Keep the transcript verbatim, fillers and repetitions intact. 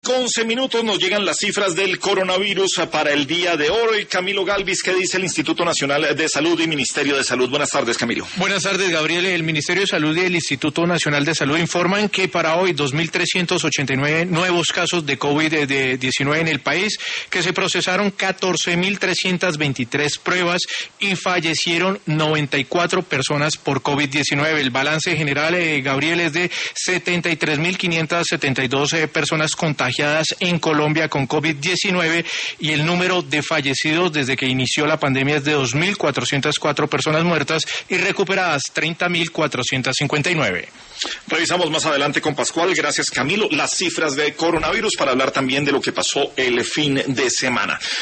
con once minutos nos llegan las cifras del coronavirus para el día de hoy. Camilo Galvis, ¿qué dice el Instituto Nacional de Salud y Ministerio de Salud? Buenas tardes, Camilo. Buenas tardes, Gabriel. El Ministerio de Salud y el Instituto Nacional de Salud informan que para hoy dos mil trescientos ochenta y nueve nuevos casos de COVID diecinueve en el país, que se procesaron catorce mil trescientas veintitrés pruebas y fallecieron noventa y cuatro personas por COVID diecinueve. El balance general, eh, Gabriel, es de setenta y tres mil quinientas setenta y dos eh, personas contagiadas en Colombia con COVID diecinueve y el número de fallecidos desde que inició la pandemia es de dos mil cuatrocientas cuatro personas muertas y recuperadas treinta mil cuatrocientas cincuenta y nueve. Revisamos más adelante con Pascual, gracias Camilo, las cifras de coronavirus para hablar también de lo que pasó el fin de semana.